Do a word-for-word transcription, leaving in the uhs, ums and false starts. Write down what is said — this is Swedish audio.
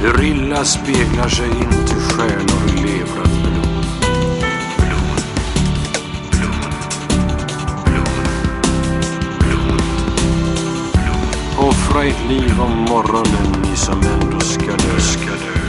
Hur illa speglar sig in till stjärnor i levrat blod. Blod, blod, blod, blod, blod. Offra ett liv om morgonen, ni som ändå ska dö, ska dö.